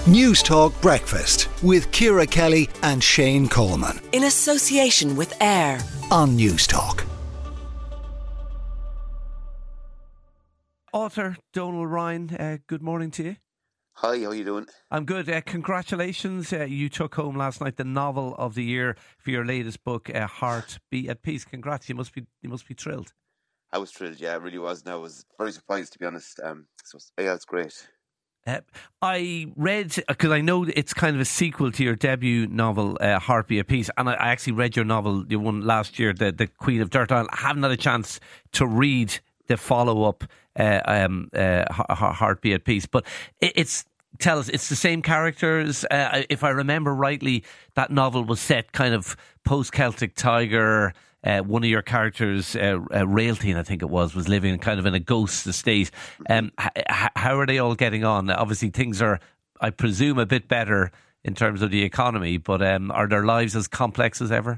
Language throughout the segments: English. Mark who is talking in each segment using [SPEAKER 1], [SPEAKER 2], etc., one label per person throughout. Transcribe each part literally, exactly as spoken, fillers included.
[SPEAKER 1] News Talk Breakfast with Ciara Kelly and Shane Coleman.
[SPEAKER 2] In association with AIR
[SPEAKER 1] on News Talk.
[SPEAKER 3] Author Donal Ryan, uh, good morning to you.
[SPEAKER 4] Hi, how are you doing?
[SPEAKER 3] I'm good. Uh, congratulations. Uh, you took home last night the novel of the year for your latest book, uh, Heart Be at Peace. Congrats. You must be you must be thrilled.
[SPEAKER 4] I was thrilled, yeah, I really was. And I was very surprised, to be honest. Um, so, yeah, it's great.
[SPEAKER 3] Uh, I read, because I know it's kind of a sequel to your debut novel, uh, Heart Be at Peace, and I, I actually read your novel, the one last year, the, the Queen of Dirt. I haven't had a chance to read the follow-up, uh, um, uh, Heart Be at Peace, but it, it's tell us, it's the same characters. Uh, if I remember rightly, that novel was set kind of post-Celtic Tiger. Uh, one of your characters, uh, uh, Railteen, I think it was, was living kind of in a ghost estate. Um, h- how are they all getting on? Obviously, things are, I presume, a bit better in terms of the economy, but um, are their lives as complex as ever?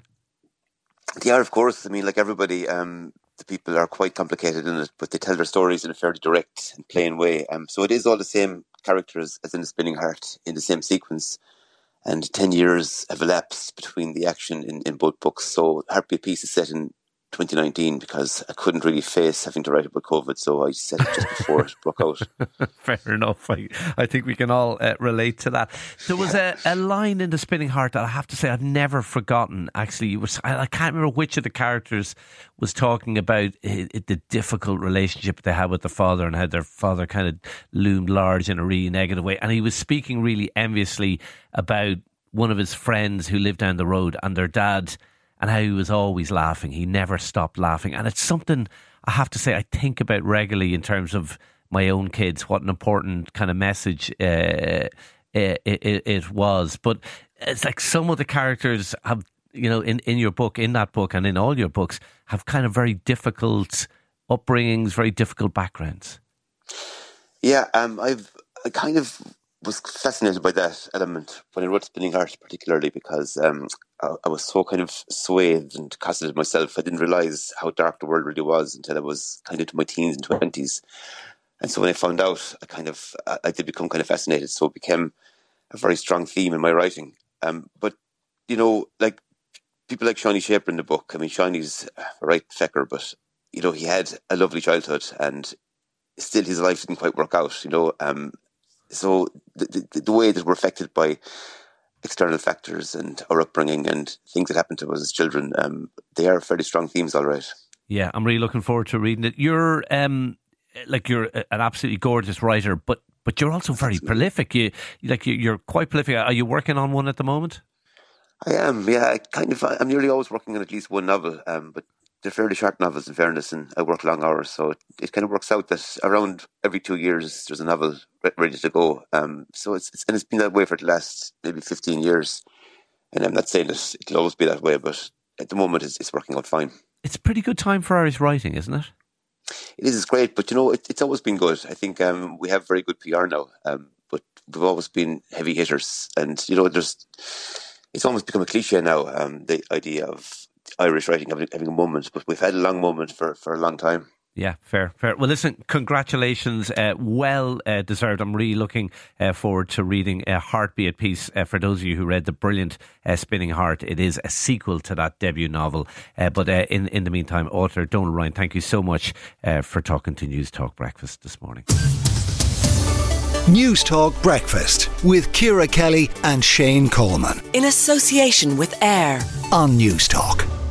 [SPEAKER 4] They are, of course. I mean, like everybody, um, the people are quite complicated in it, but they tell their stories in a fairly direct and plain way. Um, so it is all the same characters as in The Spinning Heart, in the same sequence. And ten years have elapsed between the action in, in both books. So Heart Be at Peace is set in twenty nineteen because I couldn't really face having to write about COVID. So I set it just before it broke out.
[SPEAKER 3] Fair enough. I, I think we can all uh, relate to that. There was a, a line in The Spinning Heart that I have to say I've never forgotten. Actually, it was, I, I can't remember which of the characters was talking about it, it, the difficult relationship they had with their father and how their father kind of loomed large in a really negative way. And he was speaking really enviously about one of his friends who lived down the road and their dad, and how he was always laughing. He never stopped laughing. And it's something I have to say I think about regularly in terms of my own kids, what an important kind of message uh, it, it, it was. But it's like some of the characters have, you know, in, in your book, in that book and in all your books, have kind of very difficult upbringings, very difficult backgrounds.
[SPEAKER 4] Yeah, um, I've I kind of was fascinated by that element when I wrote Spinning Heart, particularly because um, I, I was so kind of swathed and cosseted myself. I didn't realise how dark the world really was until I was kind of into my teens and twenties. And so when I found out, I kind of I, I did become kind of fascinated. So it became a very strong theme in my writing. Um, but you know, like people like Shawnee Shaper in the book. I mean, Shawnee's a right fecker, but you know, he had a lovely childhood, and still his life didn't quite work out. You know. Um, So the, the, the way that we're affected by external factors and our upbringing and things that happen to us as children, um, they are fairly strong themes, all right.
[SPEAKER 3] Yeah, I'm really looking forward to reading it. You're um, like you're an absolutely gorgeous writer, but but you're also very prolific. You like you're quite prolific. Are you working on one at the moment?
[SPEAKER 4] I am. Yeah, I kind of. I'm nearly always working on at least one novel, um, but they're fairly short novels, in fairness, and I work long hours, so it, it kind of works out that around every two years there's a novel re- ready to go. Um, so it's, it's and it's been that way for the last maybe fifteen years, and I'm not saying that it'll always be that way, but at the moment it's, it's working out fine.
[SPEAKER 3] It's a pretty good time for Irish writing, isn't it?
[SPEAKER 4] It is. It's great, but you know, it, it's always been good. I think um, we have very good P R now, um, but we've always been heavy hitters, and you know, there's it's almost become a cliche now. Um, the idea of Irish writing having, having a moment, but we've had a long moment for, for a long time.
[SPEAKER 3] Yeah, fair, fair. Well, listen, congratulations, uh, well uh, deserved. I'm really looking uh, forward to reading uh, Heart Be at Peace. Uh, for those of you who read the brilliant uh, Spinning Heart, it is a sequel to that debut novel. Uh, but uh, in, in the meantime, author Donal Ryan, thank you so much uh, for talking to News Talk Breakfast this morning.
[SPEAKER 1] News Talk Breakfast with Ciara Kelly and Shane Coleman.
[SPEAKER 2] in association with AIR
[SPEAKER 1] on News Talk.